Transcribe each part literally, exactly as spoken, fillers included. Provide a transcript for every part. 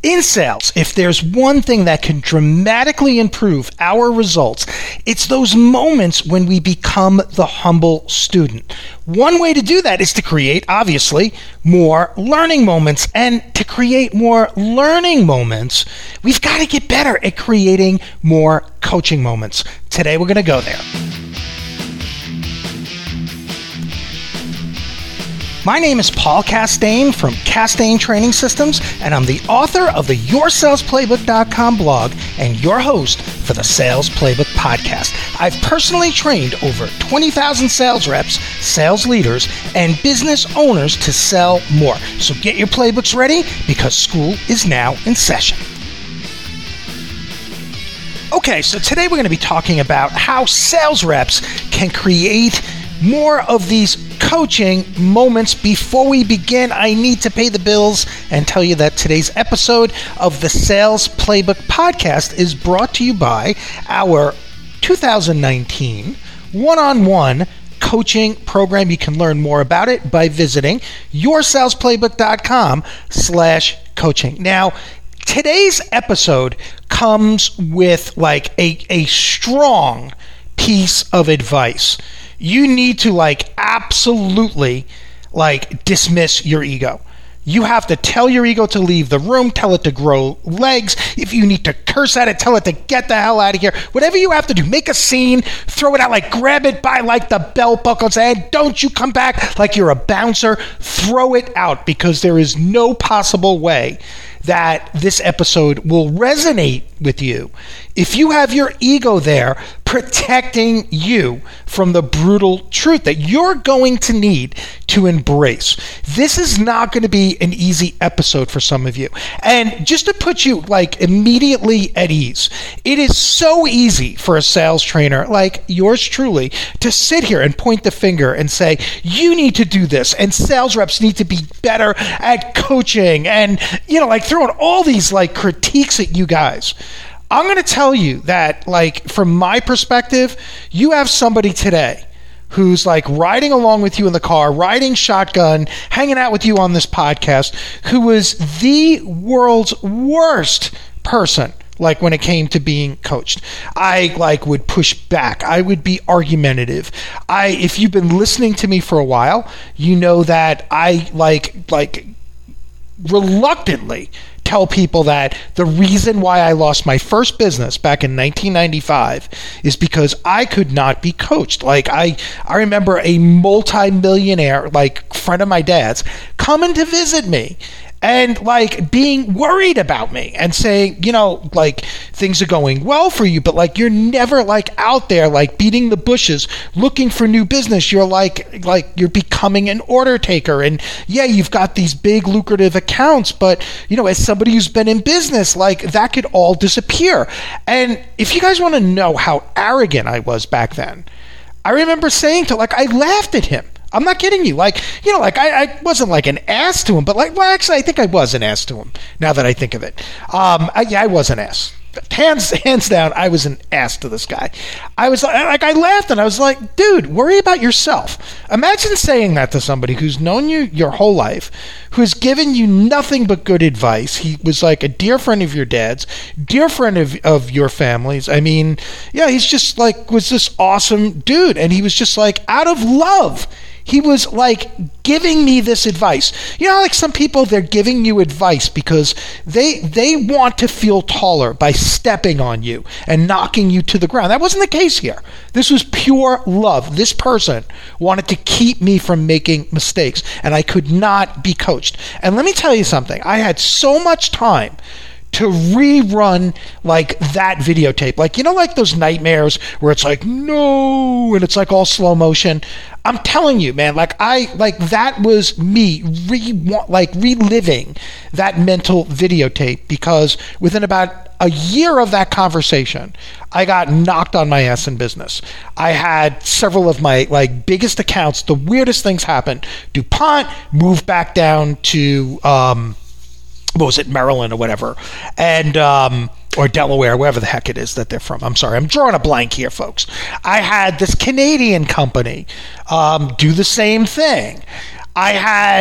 In sales, if there's one thing that can dramatically improve our results, it's those moments when we become the humble student. One way to do that is to create, obviously, more learning moments. And to create more learning moments, we've got to get better at creating more coaching moments. Today, we're going to go there. My name is Paul Castaigne from Castaigne Training Systems, and I'm the author of the your sales playbook dot com blog and your host for the Sales Playbook podcast. I've personally trained over twenty thousand sales reps, sales leaders, and business owners to sell more. So get your playbooks ready because school is now in session. Okay, so today we're going to be talking about how sales reps can create more of these coaching moments. Before we begin, I need to pay the bills and tell you that today's episode of the Sales Playbook podcast is brought to you by our two thousand nineteen one-on-one coaching program. You can learn more about it by visiting your sales playbook dot com slash coaching. Now, today's episode comes with like a, a strong piece of advice. You need to like absolutely like dismiss your ego. You have to tell your ego to leave the room, tell it to grow legs. If you need to curse at it, tell it to get the hell out of here. Whatever you have to do, make a scene, throw it out, like grab it by like the belt buckle and say, don't you come back like you're a bouncer. Throw it out because there is no possible way that this episode will resonate with you if you have your ego there protecting you from the brutal truth that you're going to need to embrace. This is not going to be an easy episode for some of you. And just to put you like immediately at ease, it is so easy for a sales trainer like yours truly to sit here and point the finger and say, you need to do this, and sales reps need to be better at coaching, and, you know, like throwing all these like critiques at you guys. I'm going to tell you that, like, from my perspective, you have somebody today who's like riding along with you in the car, riding shotgun, hanging out with you on this podcast, who was the world's worst person. Like when it came to being coached, I like would push back. I would be argumentative. I, if you've been listening to me for a while, you know that I like, like reluctantly tell people that the reason why I lost my first business back in nineteen ninety-five is because I could not be coached. Like I, I remember a multi-millionaire, like friend of my dad's, coming to visit me and like being worried about me and saying, you know, like things are going well for you, but like you're never like out there like beating the bushes looking for new business. You're like like you're becoming an order taker, and yeah, you've got these big lucrative accounts, but you know, as somebody who's been in business, like that could all disappear. And if you guys want to know how arrogant I was back then, I remember saying to like I laughed at him. I'm not kidding you. Like, you know, like I, I wasn't like an ass to him, but like, well, actually, I think I was an ass to him now that I think of it. Um, I, yeah, I was an ass. Hands, hands down, I was an ass to this guy. I was like, I laughed and I was like, dude, worry about yourself. Imagine saying that to somebody who's known you your whole life, who's given you nothing but good advice. He was like a dear friend of your dad's, dear friend of, of your family's. I mean, yeah, he's just like, was this awesome dude. And he was just like, out of love, he was like giving me this advice. You know, like some people, they're giving you advice because they they want to feel taller by stepping on you and knocking you to the ground. That wasn't the case here. This was pure love. This person wanted to keep me from making mistakes, and I could not be coached. And let me tell you something. I had so much time to rerun like that videotape. Like, you know, like those nightmares where it's like, no, and it's like all slow motion. I'm telling you, man, like I, like that was me re like reliving that mental videotape, because within about a year of that conversation, I got knocked on my ass in business. I had several of my like biggest accounts. The weirdest things happened. DuPont moved back down to, um, what was it, Maryland or whatever, and um, or Delaware, wherever the heck it is that they're from. I'm sorry, I'm drawing a blank here, folks. I had this Canadian company um, do the same thing. I had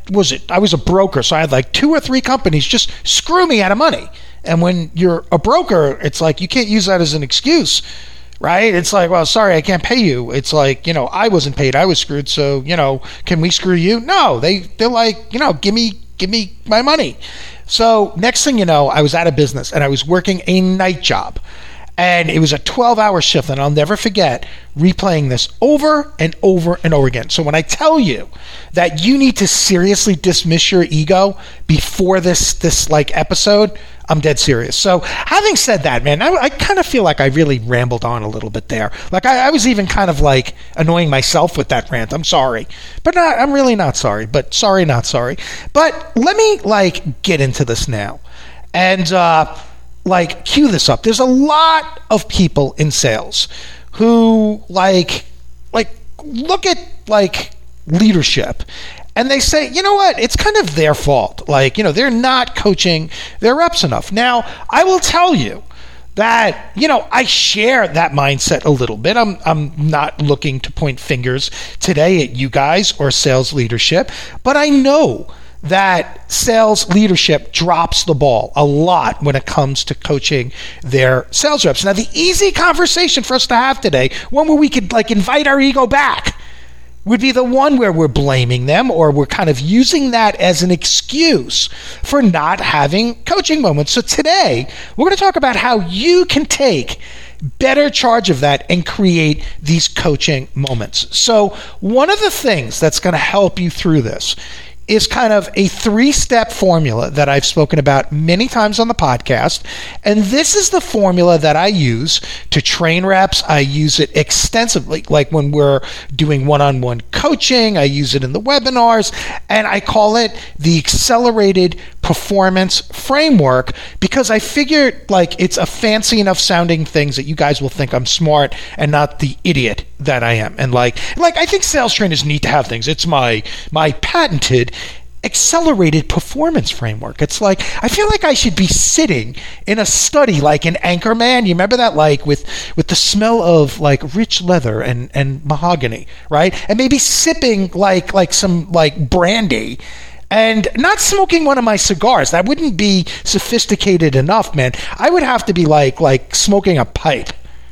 was it, I was a broker, so I had like two or three companies just screw me out of money. And when you're a broker, it's like you can't use that as an excuse, right? It's like, well, sorry, I can't pay you. It's like, you know, I wasn't paid, I was screwed, so, you know, can we screw you? No, they, they're like, you know, give me, give me my money. So next thing you know, I was out of business and I was working a night job. And it was a twelve-hour shift, and I'll never forget replaying this over and over and over again. So when I tell you that you need to seriously dismiss your ego before this, this like episode, I'm dead serious. So having said that, man, I, I kind of feel like I really rambled on a little bit there. Like I, I was even kind of like annoying myself with that rant. I'm sorry. But not, I'm really not sorry. But sorry, not sorry. But let me like get into this now. And, uh, like, cue this up. There's a lot of people in sales who, like, like look at, like, leadership, and they say, you know what, it's kind of their fault. Like, you know, they're not coaching their reps enough. Now, I will tell you that, you know, I share that mindset a little bit. I'm I'm not looking to point fingers today at you guys or sales leadership, but I know that sales leadership drops the ball a lot when it comes to coaching their sales reps. Now, the easy conversation for us to have today, one where we could like invite our ego back, would be the one where we're blaming them or we're kind of using that as an excuse for not having coaching moments. So today, we're going to talk about how you can take better charge of that and create these coaching moments. So one of the things that's going to help you through this is kind of a three-step formula that I've spoken about many times on the podcast. And this is the formula that I use to train reps. I use it extensively, like when we're doing one-on-one coaching. I use it in the webinars, and I call it the Accelerated Performance Framework because I figured like it's a fancy enough sounding things that you guys will think I'm smart and not the idiot that I am. And like, like I think sales trainers need to have things. It's my my patented Accelerated Performance Framework. It's like, I feel like I should be sitting in a study like in Anchorman. You remember that, like with with the smell of like rich leather and and mahogany, right? And maybe sipping like like some like brandy and not smoking one of my cigars. That wouldn't be sophisticated enough, man. I would have to be like like smoking a pipe.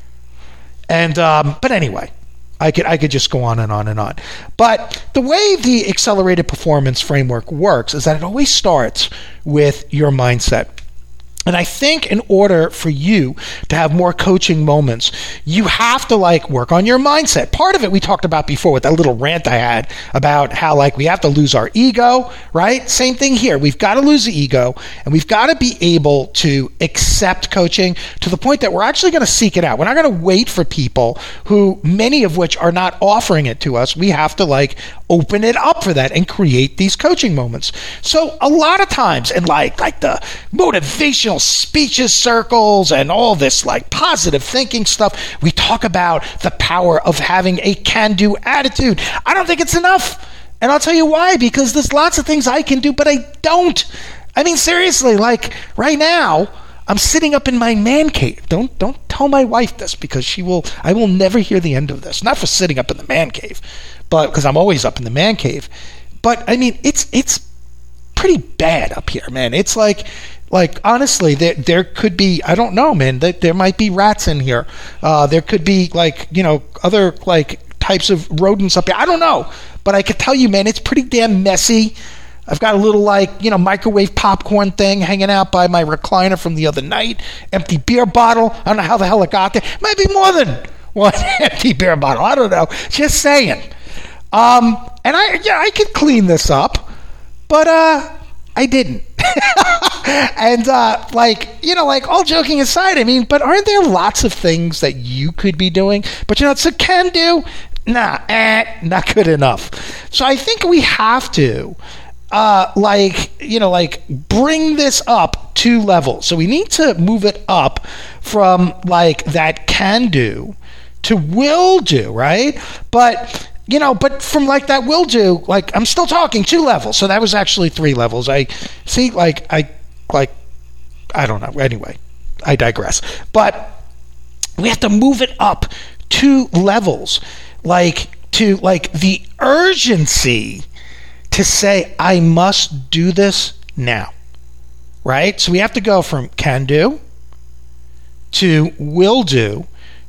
And um, but anyway, I could I could just go on and on and on. But the way the Accelerated Performance Framework works is that it always starts with your mindset. And I think in order for you to have more coaching moments, you have to like work on your mindset. Part of it we talked about before with that little rant I had about how like we have to lose our ego, right? Same thing here. We've got to lose the ego, and we've got to be able to accept coaching to the point that we're actually going to seek it out. We're not going to wait for people who, many of which are not offering it to us. We have to like open it up for that and create these coaching moments. So a lot of times in like like the motivational speeches circles and all this like positive thinking stuff, we talk about the power of having a can-do attitude. I don't think it's enough. And I'll tell you why, because there's lots of things I can do, but I don't. I mean, seriously, like right now, I'm sitting up in my man cave. Don't don't tell my wife this because she will, I will never hear the end of this. Not for sitting up in the man cave, but because I'm always up in the man cave. But I mean, it's it's pretty bad up here, man. It's like, like honestly, there there could be, I don't know, man. There, there might be rats in here. Uh, there could be like, you know, other like types of rodents up here. I don't know, but I could tell you, man, it's pretty damn messy. I've got a little like, you know, microwave popcorn thing hanging out by my recliner from the other night. Empty beer bottle. I don't know how the hell it got there. Might be more than one empty beer bottle. I don't know. Just saying. Um, and I, yeah, I could clean this up, but uh, I didn't. And uh, like, you know, like all joking aside, I mean, but aren't there lots of things that you could be doing? But you know, it's a can do. Nah, eh, not good enough. So I think we have to. Uh, like, you know, like bring this up two levels. So we need to move it up from like that can do to will do, right? But, you know, but from like that will do, like I'm still talking two levels. So that was actually three levels. I see, like, I, like, I don't know. Anyway, I digress. But we have to move it up two levels, like to like the urgency to say, I must do this now, right? So we have to go from can do to will do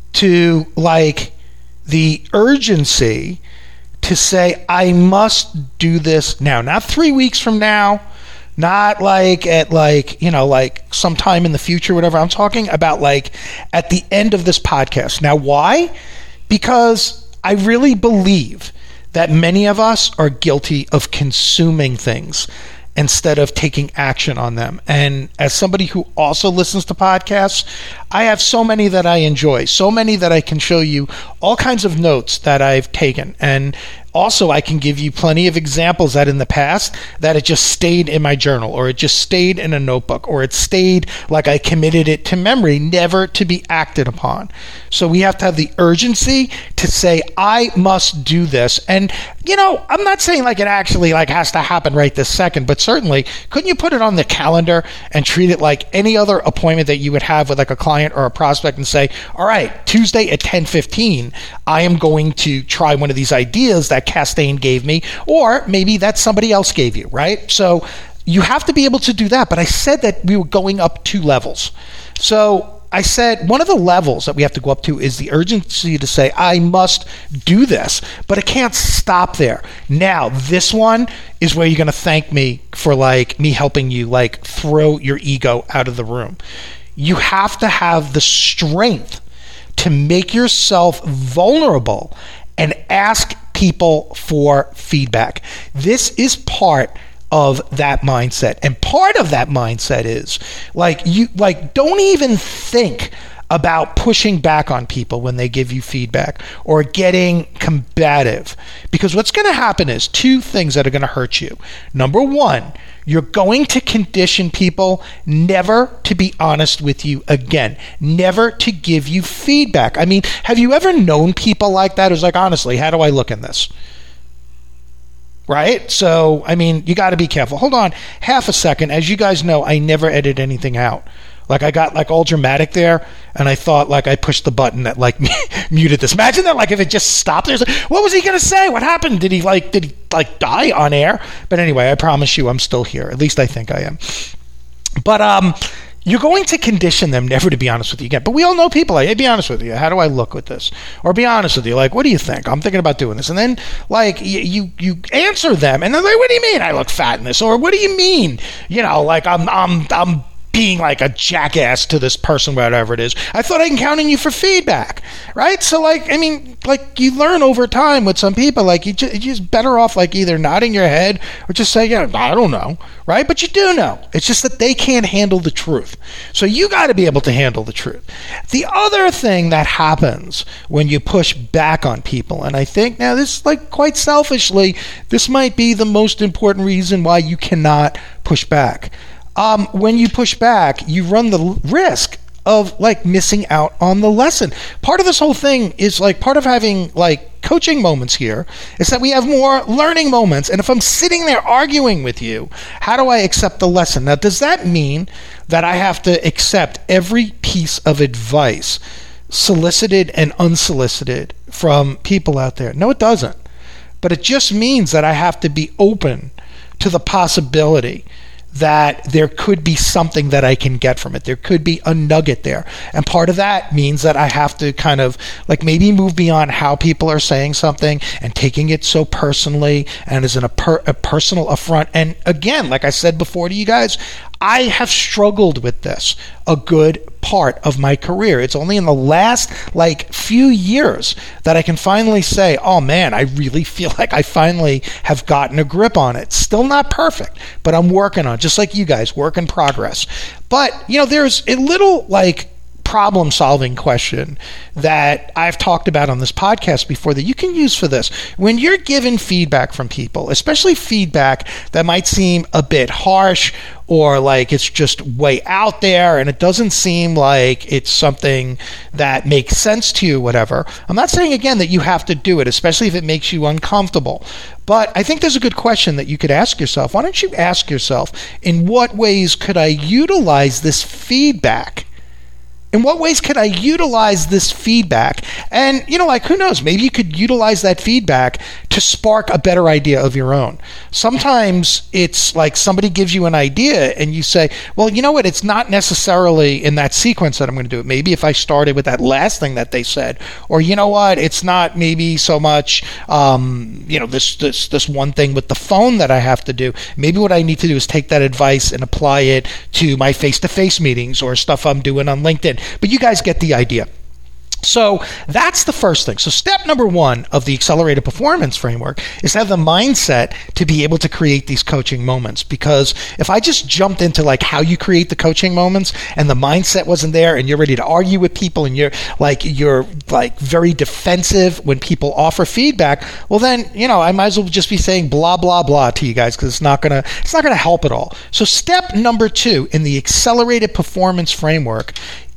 to like the urgency to say, I must do this now. Not three weeks from now, not like at like, you know, like sometime in the future, whatever. I'm talking about like at the end of this podcast. Now, why? Because I really believe that many of us are guilty of consuming things instead of taking action on them. And as somebody who also listens to podcasts, I have so many that I enjoy, so many that I can show you all kinds of notes that I've taken. And also, I can give you plenty of examples that in the past that it just stayed in my journal, or it just stayed in a notebook, or it stayed like I committed it to memory, never to be acted upon. So we have to have the urgency to say, I must do this. And, you know, I'm not saying like it actually like has to happen right this second, but certainly, couldn't you put it on the calendar and treat it like any other appointment that you would have with like a client or a prospect and say, all right, Tuesday at ten fifteen, I am going to try one of these ideas that Castaigne gave me, or maybe that somebody else gave you, right? So you have to be able to do that. But I said that we were going up two levels. So I said one of the levels that we have to go up to is the urgency to say, I must do this, but it can't stop there. Now, this one is where you're going to thank me for like me helping you like throw your ego out of the room. You have to have the strength to make yourself vulnerable and ask people for feedback. This is part of that mindset. And part of that mindset is like you like don't even think about pushing back on people when they give you feedback or getting combative. Because what's going to happen is two things that are going to hurt you. Number one, you're going to condition people never to be honest with you again, never to give you feedback. I mean, have you ever known people like that who's like, honestly, how do I look in this? Right? So, I mean, you got to be careful. Hold on half a second. As you guys know, I never edit anything out. Like I got like all dramatic there, and I thought like I pushed the button that like muted this. Imagine that, like if it just stopped there. Like, what was he gonna say? What happened? Did he like did he like die on air? But anyway, I promise you, I'm still here. At least I think I am. But um, you're going to condition them never to be honest with you again. But we all know people like, hey, be honest with you. How do I look with this? Or be honest with you. Like, what do you think? I'm thinking about doing this. And then like you you, you answer them, and they're like, what do you mean I look fat in this? Or what do you mean? You know, like I'm I'm I'm. being like a jackass to this person, whatever it is. I thought I can count on you for feedback, right? So like, I mean, like you learn over time with some people, like you just, you're just better off like either nodding your head or just saying, yeah, I don't know, right? But you do know. It's just that they can't handle the truth. So you got to be able to handle the truth. The other thing that happens when you push back on people, and I think now this like quite selfishly, this might be the most important reason why you cannot push back. Um, when you push back, you run the risk of like missing out on the lesson. Part of this whole thing is like part of having like coaching moments here is that we have more learning moments. And if I'm sitting there arguing with you, how do I accept the lesson? Now, does that mean that I have to accept every piece of advice, solicited and unsolicited, from people out there? No, it doesn't. But it just means that I have to be open to the possibility that there could be something that I can get from it. There could be a nugget there. And part of that means that I have to kind of like maybe move beyond how people are saying something and taking it so personally and as an, a, per, a personal affront. And again, like I said before to you guys, I have struggled with this a good part of my career. It's only in the last like few years that I can finally say, oh man, I really feel like I finally have gotten a grip on it. Still not perfect, but I'm working on it, just like you guys, work in progress. But, you know, there's a little like problem solving question that I've talked about on this podcast before that you can use for this. When you're given feedback from people, especially feedback that might seem a bit harsh or like it's just way out there and it doesn't seem like it's something that makes sense to you, whatever. I'm not saying again that you have to do it, especially if it makes you uncomfortable. But I think there's a good question that you could ask yourself. Why don't you ask yourself, in what ways could I utilize this feedback? In what ways could I utilize this feedback? And, you know, like, who knows? Maybe you could utilize that feedback to spark a better idea of your own. Sometimes it's like somebody gives you an idea and you say, well, you know what, it's not necessarily in that sequence that I'm going to do it. Maybe if I started with that last thing that they said, or you know what, it's not maybe so much, um, you know, this, this, this one thing with the phone that I have to do. Maybe what I need to do is take that advice and apply it to my face-to-face meetings or stuff I'm doing on LinkedIn. But you guys get the idea. So that's the first thing. So step number one of the accelerated performance framework is to have the mindset to be able to create these coaching moments. Because if I just jumped into like how you create the coaching moments and the mindset wasn't there and you're ready to argue with people and you're like, you're like very defensive when people offer feedback, well then, you know, I might as well just be saying blah, blah, blah to you guys because it's not going to, it's not going to help at all. So step number two in the accelerated performance framework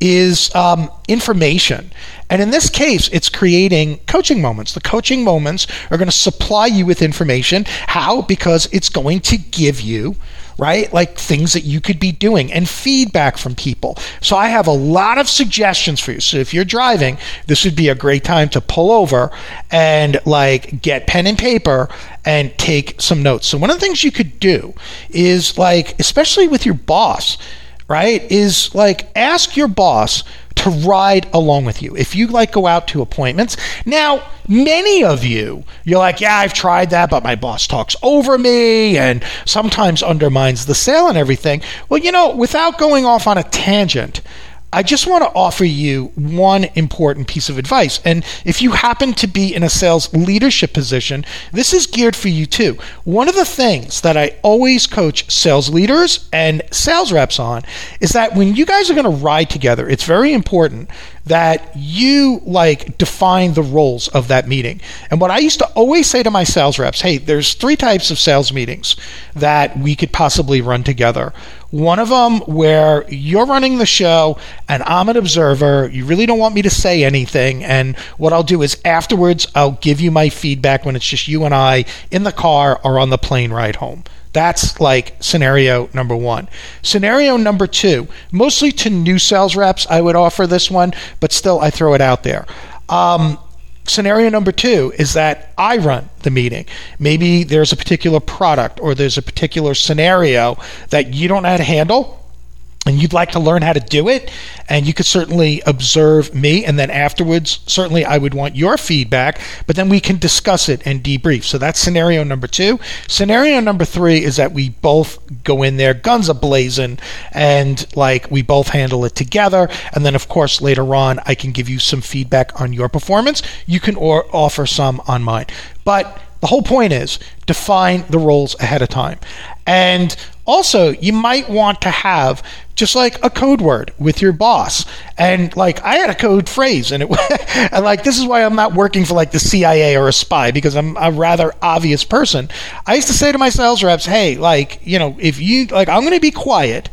is um, information. And in this case, it's creating coaching moments. The coaching moments are going to supply you with information. How? Because it's going to give you, right, like things that you could be doing and feedback from people. So I have a lot of suggestions for you. So if you're driving, this would be a great time to pull over and like get pen and paper and take some notes. So one of the things you could do is like, especially with your boss, right, is like ask your boss to ride along with you. If you like go out to appointments. Now, many of you, you're like, yeah, I've tried that, but my boss talks over me and sometimes undermines the sale and everything. Well, you know, without going off on a tangent, I just want to offer you one important piece of advice. And if you happen to be in a sales leadership position, this is geared for you too. One of the things that I always coach sales leaders and sales reps on is that when you guys are going to ride together, it's very important that you like define the roles of that meeting. And what I used to always say to my sales reps, hey, there's three types of sales meetings that we could possibly run together. One of them where you're running the show and I'm an observer. You really don't want me to say anything. And what I'll do is afterwards, I'll give you my feedback when it's just you and I in the car or on the plane ride home. That's like scenario number one. Scenario number two, mostly to new sales reps, I would offer this one, but still I throw it out there. Um, Scenario number two is that I run the meeting. Maybe there's a particular product or there's a particular scenario that you don't know how to handle and you'd like to learn how to do it, and you could certainly observe me, and then afterwards, certainly I would want your feedback, but then we can discuss it and debrief. So that's scenario number two. Scenario number three is that we both go in there, guns a-blazing, and like we both handle it together, and then of course later on I can give you some feedback on your performance. You can or- offer some on mine. But the whole point is define the roles ahead of time. And also, you might want to have just like a code word with your boss. And like I had a code phrase, and it and like this is why I'm not working for like the C I A or a spy, because I'm a rather obvious person. I used to say to my sales reps, hey, like, you know, if you like, I'm going to be quiet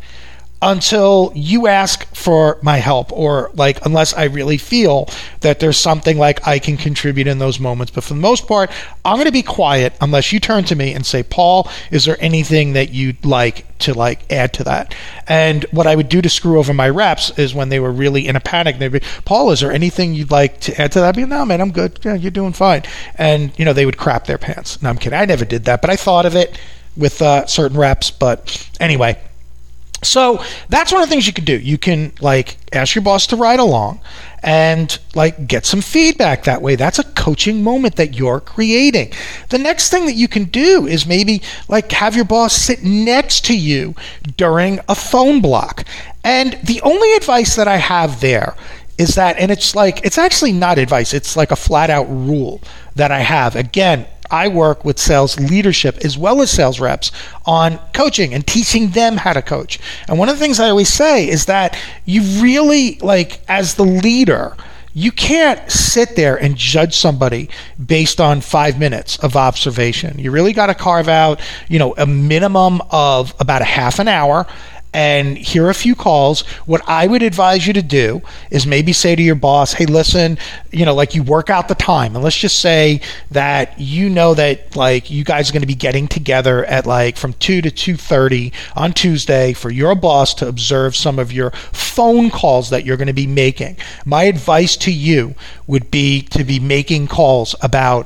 until you ask for my help, or like unless I really feel that there's something like I can contribute in those moments. But for the most part, I'm going to be quiet unless you turn to me and say, Paul, is there anything that you'd like to like add to that? And what I would do to screw over my reps is when they were really in a panic, they'd be, Paul, is there anything you'd like to add to that? I'd be, no, man, I'm good. Yeah, you're doing fine. And, you know, they would crap their pants. No, I'm kidding. I never did that, but I thought of it with uh, certain reps. But anyway, so that's one of the things you can do. You can like ask your boss to ride along and like get some feedback that way. That's a coaching moment that you're creating. The next thing that you can do is maybe like have your boss sit next to you during a phone block. And the only advice that I have there is that, and it's like, it's actually not advice, it's like a flat out rule that I have. Again, I work with sales leadership as well as sales reps on coaching and teaching them how to coach. And one of the things I always say is that you really, like, as the leader, you can't sit there and judge somebody based on five minutes of observation. You really got to carve out, you know, a minimum of about a half an hour and hear a few calls. What I would advise you to do is maybe say to your boss, hey, listen, you know, like you work out the time. And let's just say that you know that like you guys are going to be getting together at like from two to two thirty on Tuesday for your boss to observe some of your phone calls that you're going to be making. My advice to you would be to be making calls about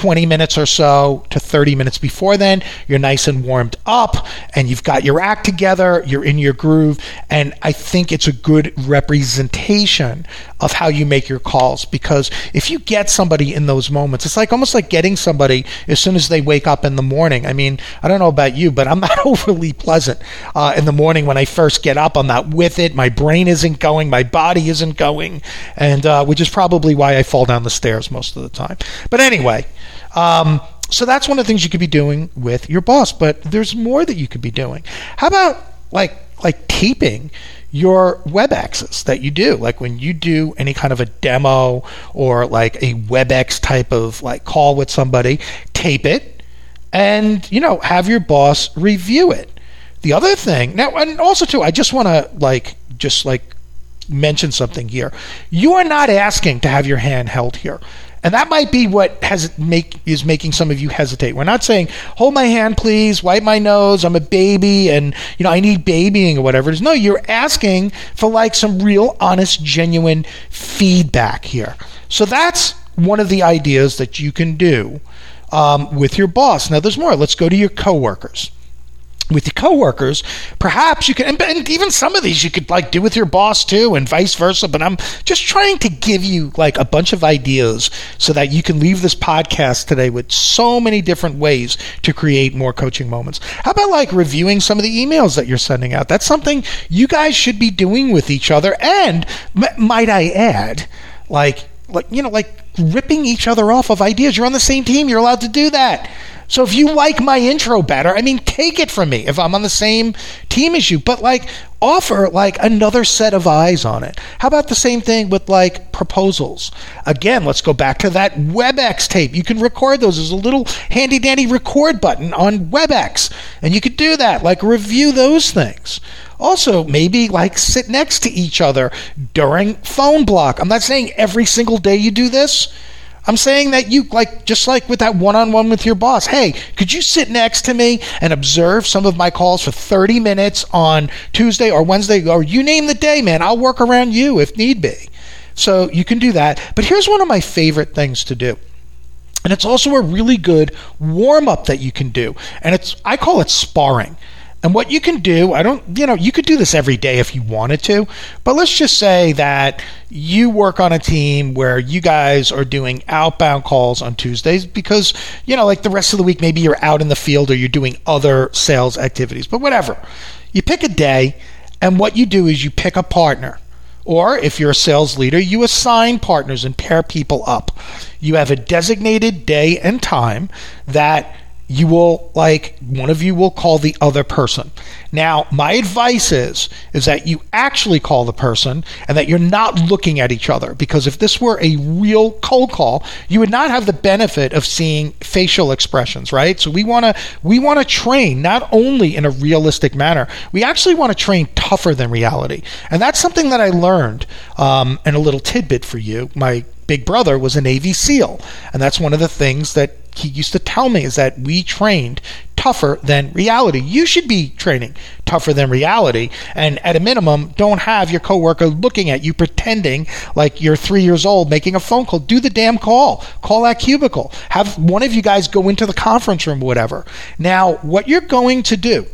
twenty minutes or so to thirty minutes before then, you're nice and warmed up and you've got your act together, you're in your groove, and I think it's a good representation of how you make your calls, because if you get somebody in those moments, it's like almost like getting somebody as soon as they wake up in the morning. I mean, I don't know about you, but I'm not overly pleasant uh, in the morning when I first get up. I'm not with it. My brain isn't going. My body isn't going, and uh, which is probably why I fall down the stairs most of the time. But anyway, um, so that's one of the things you could be doing with your boss, but there's more that you could be doing. How about like like taping your WebExes that you do? Like when you do any kind of a demo or like a WebEx type of like call with somebody, tape it and, you know, have your boss review it. The other thing now, and also too, I just want to like just like mention something here. You are not asking to have your hand held here. And that might be what has make is making some of you hesitate. We're not saying, hold my hand, please, wipe my nose, I'm a baby, and you know I need babying or whatever it is. No, you're asking for like some real, honest, genuine feedback here. So that's one of the ideas that you can do um, with your boss. Now, there's more. Let's go to your coworkers. With your coworkers, perhaps you can, and, and even some of these you could like do with your boss too, and vice versa. But I'm just trying to give you like a bunch of ideas so that you can leave this podcast today with so many different ways to create more coaching moments. How about like reviewing some of the emails that you're sending out? That's something you guys should be doing with each other. And m- might I add, like, like you know, like ripping each other off of ideas. You're on the same team. You're allowed to do that. So if you like my intro better, I mean, take it from me if I'm on the same team as you, but like offer like another set of eyes on it. How about the same thing with like proposals? Again, let's go back to that WebEx tape. You can record those. There's a little handy dandy record button on WebEx, and you could do that, like review those things. Also, maybe like sit next to each other during phone block. I'm not saying every single day you do this. I'm saying that you, like, just like with that one-on-one with your boss, hey, could you sit next to me and observe some of my calls for thirty minutes on Tuesday or Wednesday, or you name the day, man, I'll work around you if need be. So you can do that. But here's one of my favorite things to do. And it's also a really good warm-up that you can do. And it's I call it sparring. And what you can do, I don't, you know, you could do this every day if you wanted to, but let's just say that you work on a team where you guys are doing outbound calls on Tuesdays because, you know, like the rest of the week, maybe you're out in the field or you're doing other sales activities, but whatever. You pick a day, and what you do is you pick a partner. Or if you're a sales leader, you assign partners and pair people up. You have a designated day and time that you will, like, one of you will call the other person. Now, my advice is, is that you actually call the person and that you're not looking at each other, because if this were a real cold call, you would not have the benefit of seeing facial expressions, right? So we want to we want to train not only in a realistic manner, we actually want to train tougher than reality. And that's something that I learned, um, and a little tidbit for you. My big brother was a Navy SEAL, and that's one of the things that he used to tell me, is that we trained tougher than reality. You should be training tougher than reality, and at a minimum, don't have your coworker looking at you pretending like you're three years old making a phone call. Do the damn call. Call that cubicle. Have one of you guys go into the conference room or whatever. Now, what you're going to do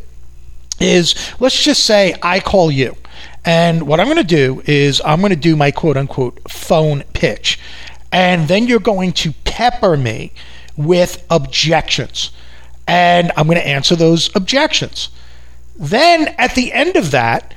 is, let's just say I call you. And what I'm going to do is I'm going to do my quote-unquote phone pitch. And then you're going to pepper me with objections. And I'm going to answer those objections. Then at the end of that,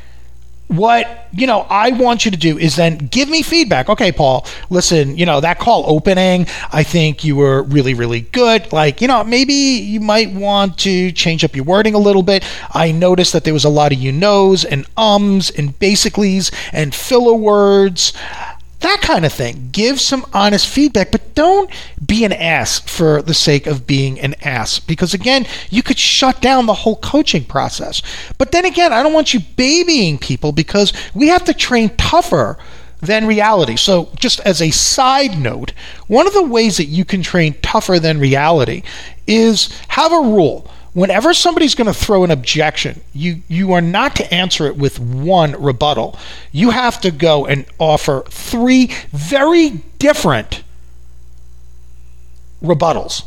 what, you know, I want you to do is then give me feedback. Okay, Paul, listen, you know, that call opening, I think you were really, really good. Like, you know, maybe you might want to change up your wording a little bit. I noticed that there was a lot of you knows and ums and basicallys and filler words. That kind of thing. Give some honest feedback, but don't be an ass for the sake of being an ass, because again, you could shut down the whole coaching process. But then again, I don't want you babying people, because we have to train tougher than reality. So just as a side note, one of the ways that you can train tougher than reality is have a rule. Whenever somebody's going to throw an objection, you, you are not to answer it with one rebuttal. You have to go and offer three very different rebuttals.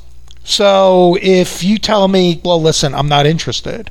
So if you tell me, well, listen, I'm not interested,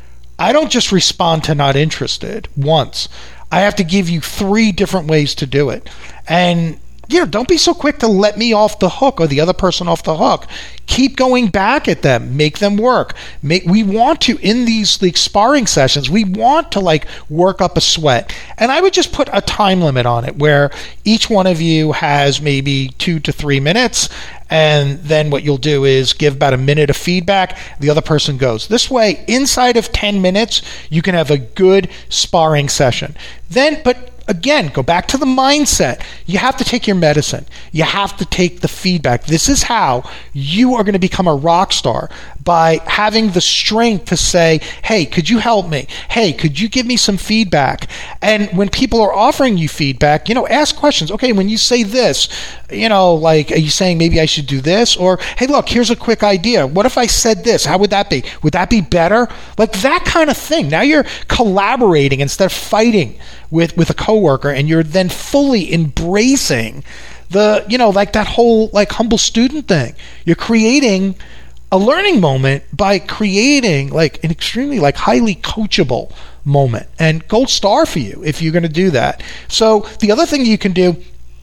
I don't just respond to not interested once. I have to give you three different ways to do it. And you know, don't be so quick to let me off the hook or the other person off the hook. Keep going back at them. Make them work. Make, we want to, in these like sparring sessions, we want to like work up a sweat. And I would just put a time limit on it where each one of you has maybe two to three minutes. And then what you'll do is give about a minute of feedback. The other person goes. This way, inside of ten minutes, you can have a good sparring session. Then, but again, go back to the mindset. You have to take your medicine. You have to take the feedback. This is how you are going to become a rock star, by having the strength to say, hey, could you help me? Hey, could you give me some feedback? And when people are offering you feedback, you know, ask questions. Okay, when you say this, you know, like, are you saying maybe I should do this? Or, hey, look, here's a quick idea. What if I said this? How would that be? Would that be better? Like that kind of thing. Now you're collaborating instead of fighting with, with a coworker, and you're then fully embracing the, you know, like that whole like humble student thing. You're creating a learning moment by creating like an extremely like highly coachable moment, and gold star for you if you're going to do that. So the other thing you can do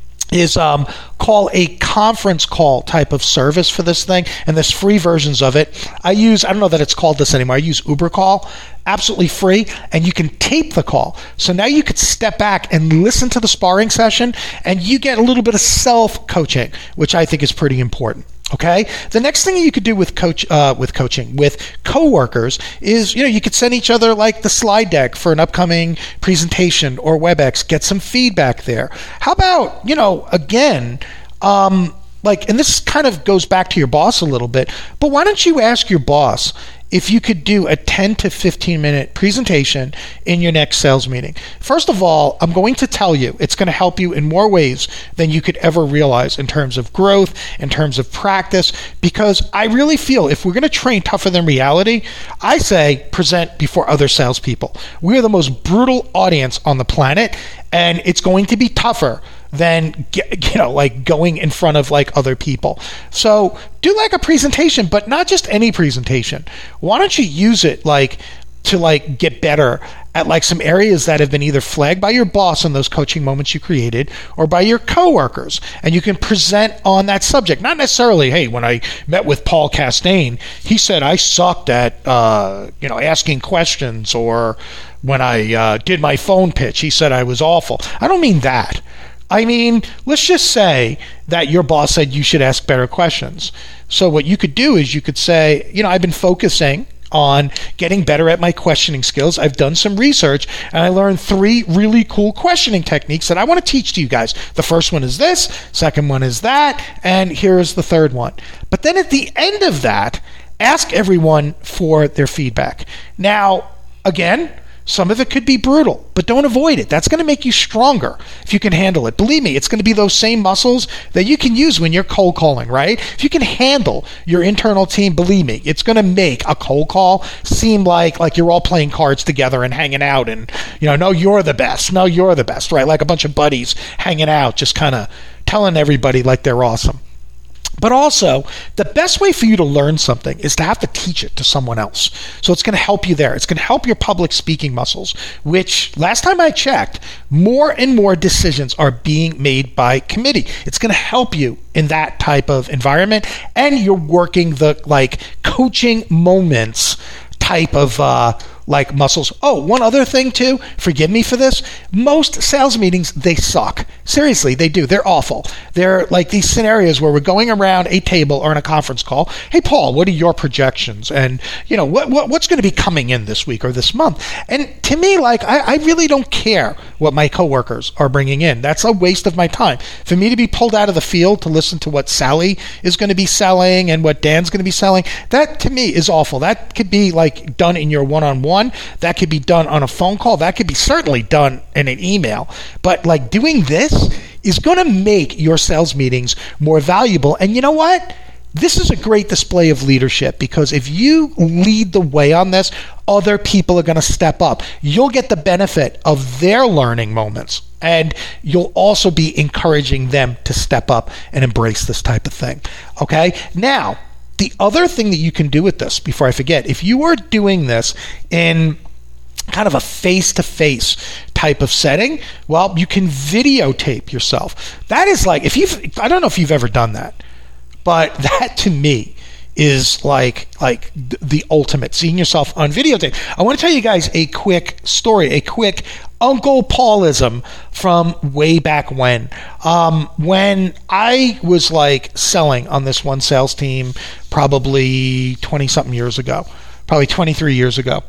is um, call a conference call type of service for this thing, and there's free versions of it. I use, I don't know that it's called this anymore, I use Uber Call, absolutely free, and you can tape the call. So now you could step back and listen to the sparring session, and you get a little bit of self-coaching, which I think is pretty important. Okay. The next thing you could do with coach, uh, with coaching with coworkers is, you know, you could send each other like the slide deck for an upcoming presentation or WebEx. Get some feedback there. How about, you know, again, um, like, and this kind of goes back to your boss a little bit, but why don't you ask your boss if you could do a ten to fifteen minute presentation in your next sales meeting? First of all, I'm going to tell you it's going to help you in more ways than you could ever realize in terms of growth, in terms of practice, because I really feel if we're going to train tougher than reality, I say present before other salespeople. We're the most brutal audience on the planet, and it's going to be tougher than, you know, like going in front of like other people. So do like a presentation, but not just any presentation. Why don't you use it like to like get better at like some areas that have been either flagged by your boss in those coaching moments you created or by your coworkers, and you can present on that subject. Not necessarily, hey, when I met with Paul Castaigne, he said I sucked at uh, you know asking questions, or when I uh, did my phone pitch, he said I was awful. I don't mean that. I mean, let's just say that your boss said you should ask better questions. So what you could do is you could say, you know, I've been focusing on getting better at my questioning skills. I've done some research, and I learned three really cool questioning techniques that I want to teach to you guys. The first one is this, second one is that, and here's the third one. But then at the end of that, ask everyone for their feedback. Now, again, some of it could be brutal, but don't avoid it. That's going to make you stronger if you can handle it. Believe me, it's going to be those same muscles that you can use when you're cold calling, right? If you can handle your internal team, believe me, it's going to make a cold call seem like like you're all playing cards together and hanging out, and, you know, no, you're the best. No, you're the best, right? Like a bunch of buddies hanging out, just kind of telling everybody like they're awesome. But also, the best way for you to learn something is to have to teach it to someone else. So it's going to help you there. It's going to help your public speaking muscles, which last time I checked, more and more decisions are being made by committee. It's going to help you in that type of environment, and you're working the like coaching moments type of uh, like muscles. Oh, one other thing too, forgive me for this. Most sales meetings, they suck. Seriously, they do. They're awful. They're like these scenarios where we're going around a table or in a conference call. Hey, Paul, what are your projections? And, you know, what, what what's going to be coming in this week or this month? And to me, like, I, I really don't care what my coworkers are bringing in. That's a waste of my time. For me to be pulled out of the field to listen to what Sally is going to be selling and what Dan's going to be selling, that to me is awful. That could be like done in your one-on-one. That could be done on a phone call. That could be certainly done in an email. But like doing this is going to make your sales meetings more valuable. And you know what? This is a great display of leadership, because if you lead the way on this, other people are going to step up. You'll get the benefit of their learning moments And you'll also be encouraging them to step up and embrace this type of thing. Okay? Now, the other thing that you can do with this, before I forget, if you are doing this in kind of a face-to-face type of setting, well, you can videotape yourself. That is like, if you've, I don't know if you've ever done that, but that to me is like like the ultimate, seeing yourself on videotape. I want to tell you guys a quick story, a quick Uncle Paulism from way back when. Um, when I was like selling on this one sales team probably twenty-something years ago, probably twenty-three years ago.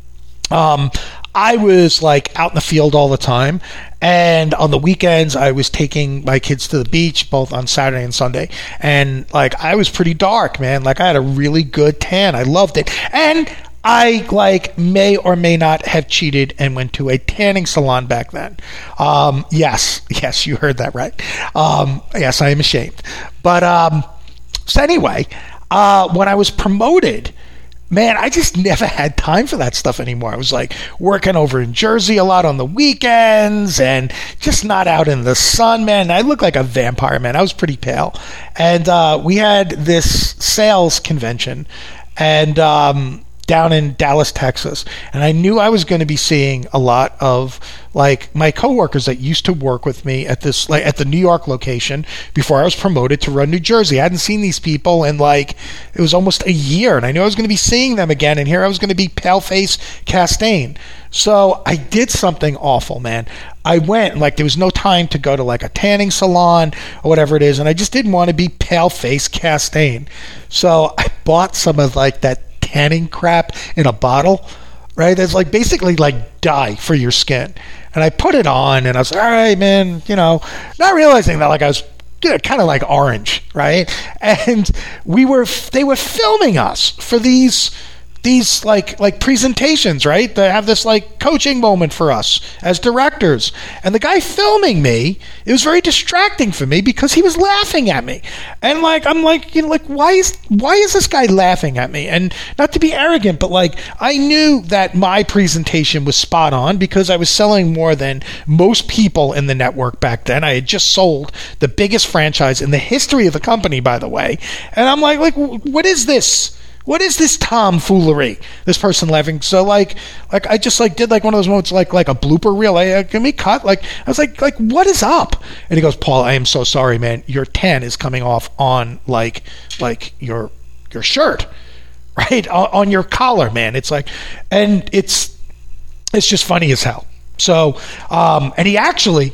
Um, I was like out in the field all the time, and on the weekends I was taking my kids to the beach, both on Saturday and Sunday, and like I was pretty dark, man. Like I had a really good tan. I loved it. And I like may or may not have cheated and went to a tanning salon back then. Um, yes, yes, you heard that right. Um, yes, I am ashamed. But um, so anyway, uh, when I was promoted, man, I just never had time for that stuff anymore. I was like working over in Jersey a lot on the weekends and just not out in the sun, man. I looked like a vampire, man. I was pretty pale. And uh, we had this sales convention and um, down in Dallas, Texas. And I knew I was going to be seeing a lot of like my coworkers that used to work with me at this, like at the New York location before I was promoted to run New Jersey. I hadn't seen these people in like, it was almost a year, and I knew I was going to be seeing them again. And here I was going to be pale-faced Castaigne. So I did something awful, man. I went, like there was no time to go to like a tanning salon or whatever it is. And I just didn't want to be pale-faced Castaigne. So I bought some of like that tanning crap in a bottle, right? That's like basically like dye for your skin. And I put it on and I was like, all right, man, you know, not realizing that like I was, you know, kind of like orange, right? And we were, they were filming us for these these like like presentations, right? They have this like coaching moment for us as directors. And the guy filming me, it was very distracting for me because he was laughing at me. And like I'm like, you know, like why is why is this guy laughing at me? And not to be arrogant, but like I knew that my presentation was spot on because I was selling more than most people in the network back then. I had just sold the biggest franchise in the history of the company, by the way. And I'm like, like what is this? What is this tomfoolery? This person laughing. So like, like I just like did like one of those moments like like a blooper reel. Like, uh, can we cut? Like I was like like what is up? And he goes, Paul, I am so sorry, man. Your tan is coming off on like like your your shirt, right on, on your collar, man. It's like, and it's it's just funny as hell. So um, and he actually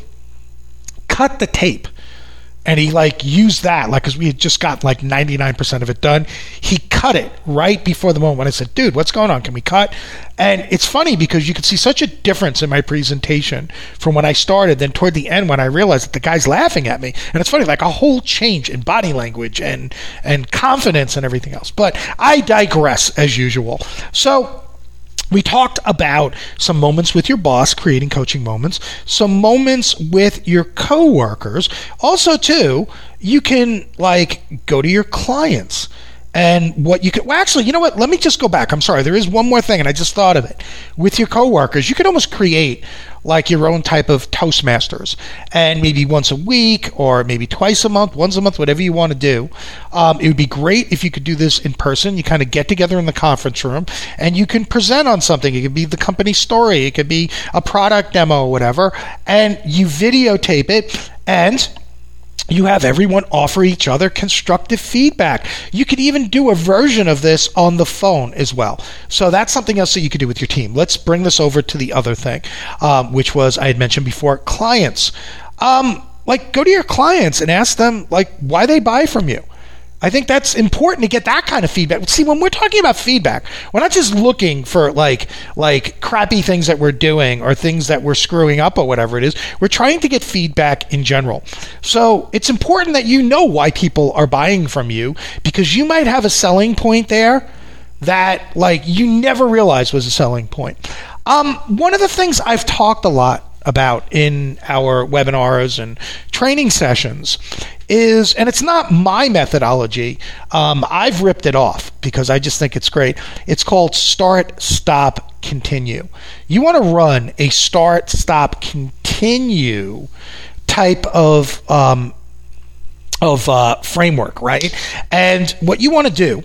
cut the tape. And he like used that, like, because we had just got like ninety-nine percent of it done. He cut it right before the moment when I said, dude, what's going on? Can we cut? And it's funny because you could see such a difference in my presentation from when I started than toward the end when I realized that the guy's laughing at me. And it's funny, like a whole change in body language and, and confidence and everything else. But I digress as usual. So we talked about some moments with your boss, creating coaching moments, some moments with your coworkers. Also, too, you can like go to your clients and what you could, well, actually, you know what? Let me just go back. I'm sorry. There is one more thing, and I just thought of it. With your coworkers, you could almost create like your own type of Toastmasters, and maybe once a week or maybe twice a month, once a month, whatever you want to do. Um, it would be great if you could do this in person. You kind of get together in the conference room and you can present on something. It could be the company story. It could be a product demo or whatever, and you videotape it and you have everyone offer each other constructive feedback. You could even do a version of this on the phone as well. So that's something else that you could do with your team. Let's bring this over to the other thing, um, which was, I had mentioned before, clients. Um, like, go to your clients and ask them, like, why they buy from you. I think that's important to get that kind of feedback. See, when we're talking about feedback, we're not just looking for like like crappy things that we're doing or things that we're screwing up or whatever it is. We're trying to get feedback in general. So it's important that you know why people are buying from you, because you might have a selling point there that like you never realized was a selling point. Um, one of the things I've talked a lot about in our webinars and training sessions is, and it's not my methodology, um, I've ripped it off because I just think it's great. It's called start, stop, continue. You want to run a start, stop, continue type of um, of uh, framework, right? And what you want to do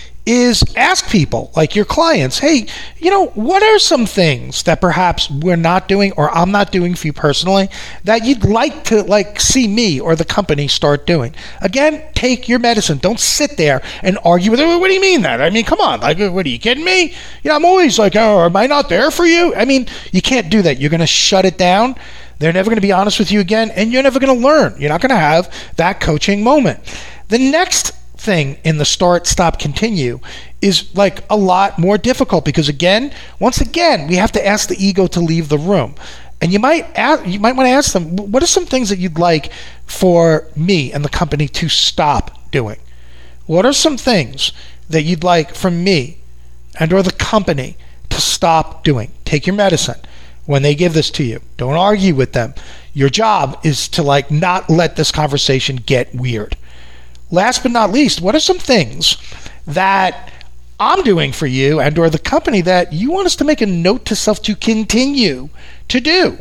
is ask people, like your clients, hey, you know, what are some things that perhaps we're not doing or I'm not doing for you personally that you'd like to like see me or the company start doing? Again, take your medicine. Don't sit there and argue with them. What do you mean that? I mean, come on. Like, what are you kidding me? You know, I'm always like, oh, am I not there for you? I mean, you can't do that. You're going to shut it down. They're never going to be honest with you again, and you're never going to learn. You're not going to have that coaching moment. The next thing in the start, stop, continue is like a lot more difficult because again, once again, we have to ask the ego to leave the room. And you might ask, you might want to ask them, what are some things that you'd like for me and the company to stop doing? What are some things that you'd like from me and or the company to stop doing? Take your medicine. When they give this to you, don't argue with them. Your job is to like not let this conversation get weird. Last but not least, what are some things that I'm doing for you and or the company that you want us to make a note to self to continue to do?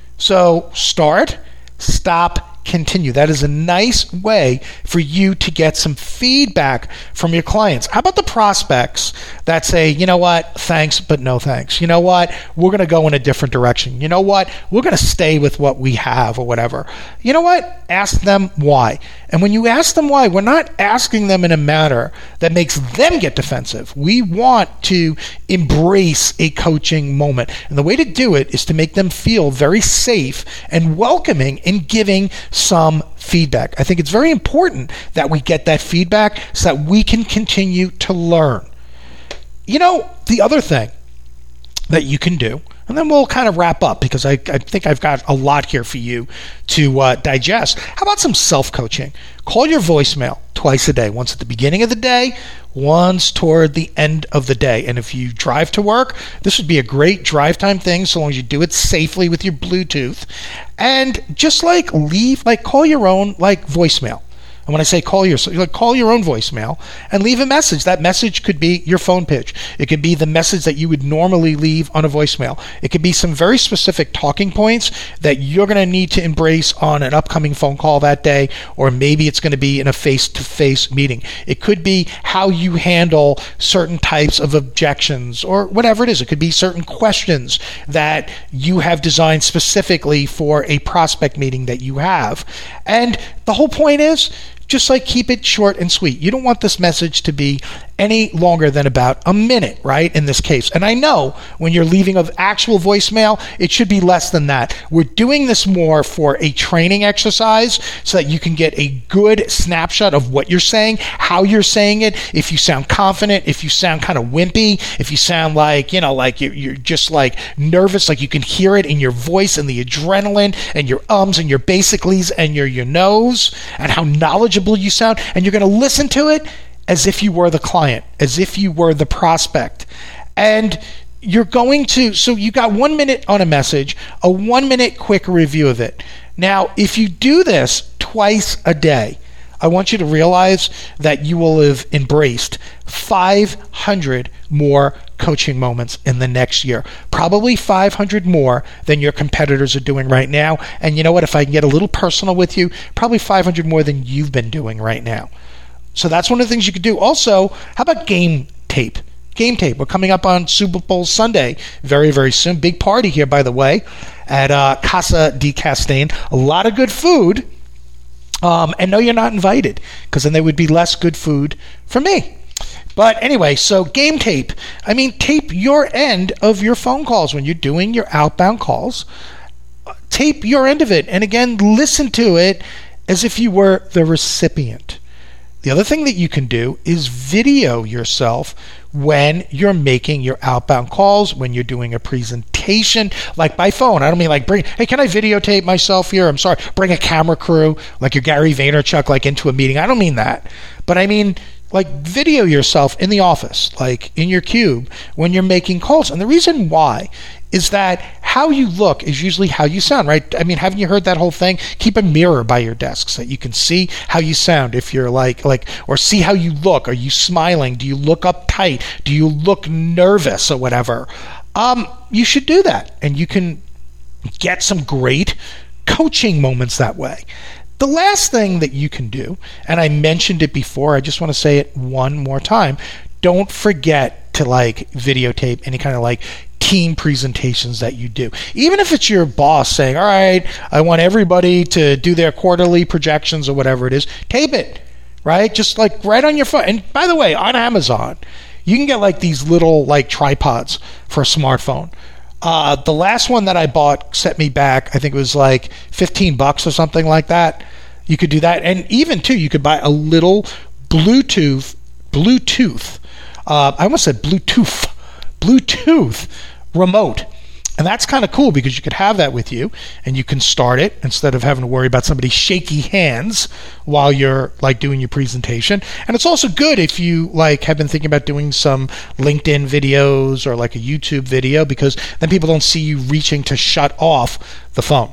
So start, stop, continue. That is a nice way for you to get some feedback from your clients. How about the prospects that say, you know what, thanks, but no thanks. You know what, we're going to go in a different direction. You know what, we're going to stay with what we have or whatever. You know what, ask them why. And when you ask them why, we're not asking them in a manner that makes them get defensive. We want to embrace a coaching moment. And the way to do it is to make them feel very safe and welcoming in giving some feedback. I think it's very important that we get that feedback so that we can continue to learn. You know, the other thing that you can do, and then we'll kind of wrap up because I, I think I've got a lot here for you to uh, digest. How about some self-coaching? Call your voicemail twice a day, once at the beginning of the day, once toward the end of the day. And if you drive to work, this would be a great drive time thing so long as you do it safely with your Bluetooth. And just like leave, like call your own like voicemail. And when I say call your, like call your own voicemail and leave a message. That message could be your phone pitch. It could be the message that you would normally leave on a voicemail. It could be some very specific talking points that you're going to need to embrace on an upcoming phone call that day, or maybe it's going to be in a face-to-face meeting. It could be how you handle certain types of objections or whatever it is. It could be certain questions that you have designed specifically for a prospect meeting that you have. And the whole point is, just like keep it short and sweet. You don't want this message to be any longer than about a minute, right, in this case. And I know when you're leaving an actual voicemail, it should be less than that. We're doing this more for a training exercise so that you can get a good snapshot of what you're saying, how you're saying it, if you sound confident, if you sound kind of wimpy, if you sound like, you know, like you're, you're just like nervous, like you can hear it in your voice and the adrenaline and your ums and your basicallys and your, your nose and how knowledgeable you sound. And you're going to listen to it as if you were the client, as if you were the prospect. And you're going to, so you got one minute on a message, a one minute quick review of it. Now, if you do this twice a day, I want you to realize that you will have embraced five hundred more coaching moments in the next year. Probably five hundred more than your competitors are doing right now. And you know what? If I can get a little personal with you, probably five hundred more than you've been doing right now. So that's one of the things you could do. Also, how about game tape? Game tape. We're coming up on Super Bowl Sunday very, very soon. Big party here, by the way, at uh, Casa di Castaigne. A lot of good food. Um, and no, you're not invited, because then there would be less good food for me. But anyway, so game tape. I mean, tape your end of your phone calls when you're doing your outbound calls. Tape your end of it. And again, listen to it as if you were the recipient. The other thing that you can do is video yourself when you're making your outbound calls, when you're doing a presentation, like by phone. I don't mean like bring, hey, can I videotape myself here? I'm sorry, bring a camera crew, like your Gary Vaynerchuk, like into a meeting. I don't mean that. But I mean, like video yourself in the office, like in your cube, when you're making calls. And the reason why is that how you look is usually how you sound, right? I mean, haven't you heard that whole thing? Keep a mirror by your desk so that you can see how you sound. If you're like, like, or see how you look. Are you smiling? Do you look uptight? Do you look nervous or whatever? Um, you should do that, and you can get some great coaching moments that way. The last thing that you can do, and I mentioned it before, I just want to say it one more time, don't forget to like videotape any kind of like team presentations that you do. Even if it's your boss saying, all right, I want everybody to do their quarterly projections or whatever it is, tape it, right? Just like right on your phone. And by the way, on Amazon, you can get like these little like tripods for a smartphone. Uh, the last one that I bought set me back, I think it was like fifteen bucks or something like that. You could do that. And even too, you could buy a little Bluetooth, Bluetooth, uh, I almost said Bluetooth, Bluetooth remote. And that's kind of cool because you could have that with you and you can start it instead of having to worry about somebody's shaky hands while you're like doing your presentation. And it's also good if you like have been thinking about doing some LinkedIn videos or like a YouTube video, because then people don't see you reaching to shut off the phone.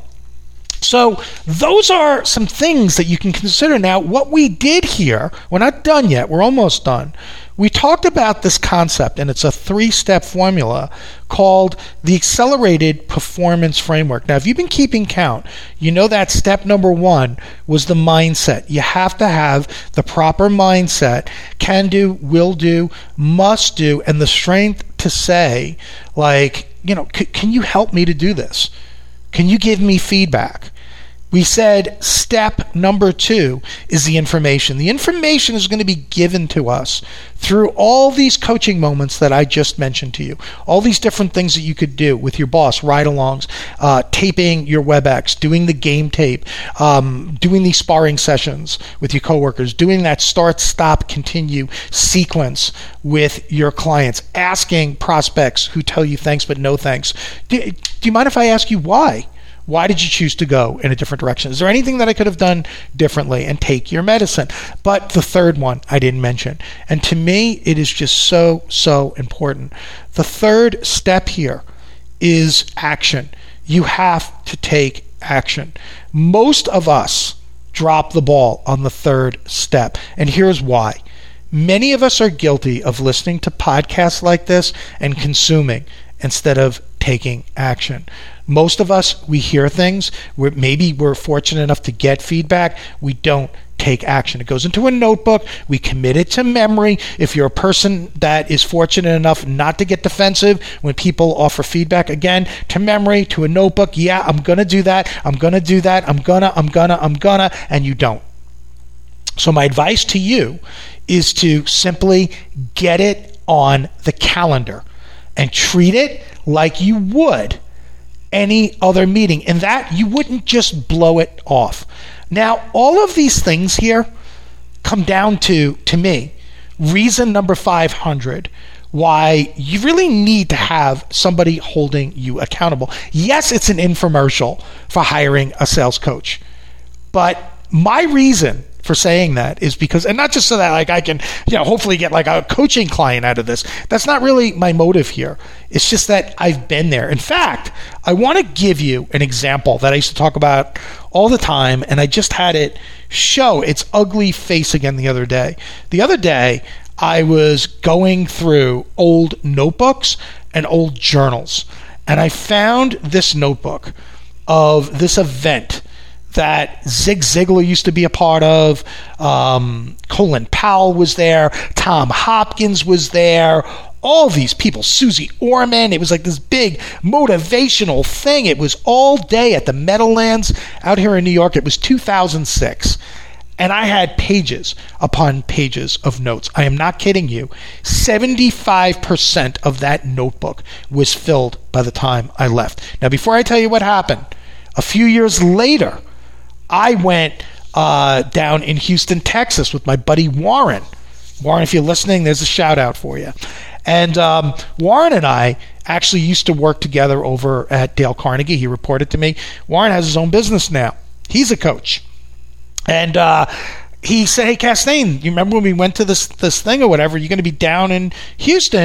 So those are some things that you can consider. Now, what we did here, we're not done yet, we're almost done. We talked about this concept, and it's a three-step formula called the Accelerated Performance Framework. Now, if you've been keeping count, you know that step number one was the mindset. You have to have the proper mindset, can do, will do, must do, and the strength to say, like, you know, c- can you help me to do this? Can you give me feedback? We said step number two is the information. The information is going to be given to us through all these coaching moments that I just mentioned to you. All these different things that you could do with your boss, ride-alongs, uh, taping your WebEx, doing the game tape, um, doing these sparring sessions with your coworkers, doing that start, stop, continue sequence with your clients, asking prospects who tell you thanks but no thanks. Do, do you mind if I ask you why? Why did you choose to go in a different direction? Is there anything that I could have done differently? And take your medicine. But the third one I didn't mention. And to me, it is just so, so important. The third step here is action. You have to take action. Most of us drop the ball on the third step. And here's why. Many of us are guilty of listening to podcasts like this and consuming instead of taking action. Most of us, we hear things, where maybe we're fortunate enough to get feedback, we don't take action. It goes into a notebook, we commit it to memory. If you're a person that is fortunate enough not to get defensive when people offer feedback, again, to memory, to a notebook, yeah, I'm gonna do that, I'm gonna do that, I'm gonna, I'm gonna, I'm gonna, and you don't. So my advice to you is to simply get it on the calendar and treat it like you would any other meeting, and that you wouldn't just blow it off. Now, all of these things here come down to, to me, reason number five hundred, why you really need to have somebody holding you accountable. Yes, it's an infomercial for hiring a sales coach, but my reason for saying that is because, and not just so that like I can, you know, hopefully get like a coaching client out of this. That's not really my motive here. It's just that I've been there. In fact, I want to give you an example that I used to talk about all the time, and I just had it show its ugly face again the other day. The other day, I was going through old notebooks and old journals, and I found this notebook of this event that Zig Ziglar used to be a part of. Um, Colin Powell was there. Tom Hopkins was there. All these people. Susie Orman. It was like this big motivational thing. It was all day at the Meadowlands out here in New York. It was two thousand six. And I had pages upon pages of notes. I am not kidding you. seventy-five percent of that notebook was filled by the time I left. Now, before I tell you what happened, a few years later, I went uh, down in Houston, Texas with my buddy Warren. Warren, if you're listening, there's a shout out for you. And um, Warren and I actually used to work together over at Dale Carnegie. He reported to me. Warren has his own business now. He's a coach. And uh, he said, hey, Castaigne, you remember when we went to this this thing or whatever? You're going to be down in Houston.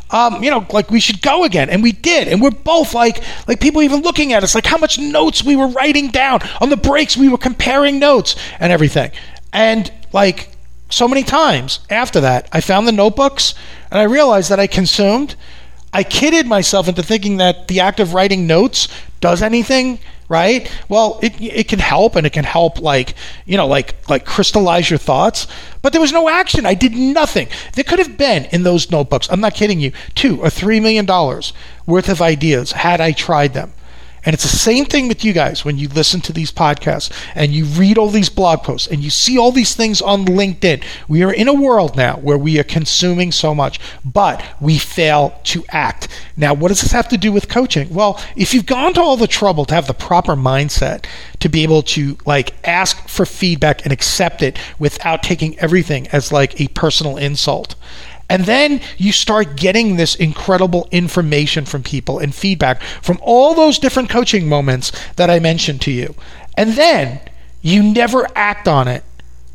Um, you know, like we should go again. And we did. And we're both like, like people even looking at us, like how much notes we were writing down. On the breaks, we were comparing notes and everything. And like so many times after that, I found the notebooks and I realized that I consumed. I kidded myself into thinking that the act of writing notes does anything, right? Well, it it can help, and it can help like, you know, like like crystallize your thoughts. But there was no action. I did nothing. There could have been in those notebooks, I'm not kidding you, two or three million dollars worth of ideas had I tried them. And it's the same thing with you guys when you listen to these podcasts and you read all these blog posts and you see all these things on LinkedIn. We are in a world now where we are consuming so much, but we fail to act. Now, what does this have to do with coaching? Well, if you've gone to all the trouble to have the proper mindset to be able to like ask for feedback and accept it without taking everything as like a personal insult, and then you start getting this incredible information from people and feedback from all those different coaching moments that I mentioned to you. And then you never act on it.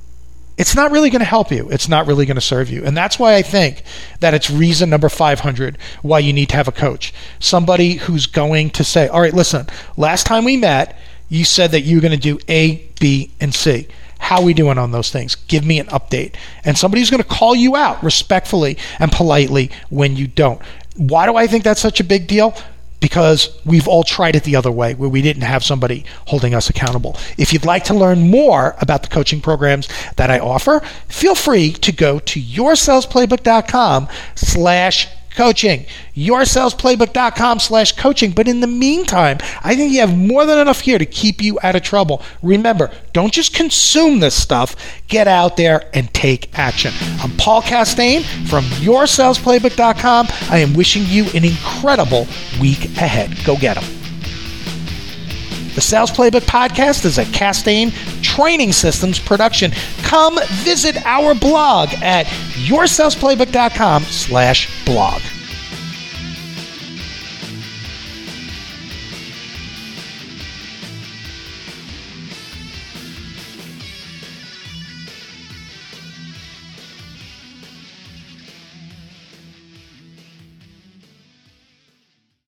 It's not really going to help you. It's not really going to serve you. And that's why I think that it's reason number five hundred why you need to have a coach. Somebody who's going to say, all right, listen, last time we met, you said that you were going to do A, B, and C. How are we doing on those things? Give me an update. And somebody's going to call you out respectfully and politely when you don't. Why do I think that's such a big deal? Because we've all tried it the other way, where we didn't have somebody holding us accountable. If you'd like to learn more about the coaching programs that I offer, feel free to go to yoursalesplaybook.com slash coaching. yoursalesplaybook.com slash coaching. But in the meantime, I think you have more than enough here to keep you out of trouble. Remember, don't just consume this stuff. Get out there and take action. I'm Paul Castaigne from your sales playbook dot com. I am wishing you an incredible week ahead. Go get them. The Sales Playbook Podcast is a Castaigne Training Systems production. Come visit our blog at yoursalesplaybook.com slash blog.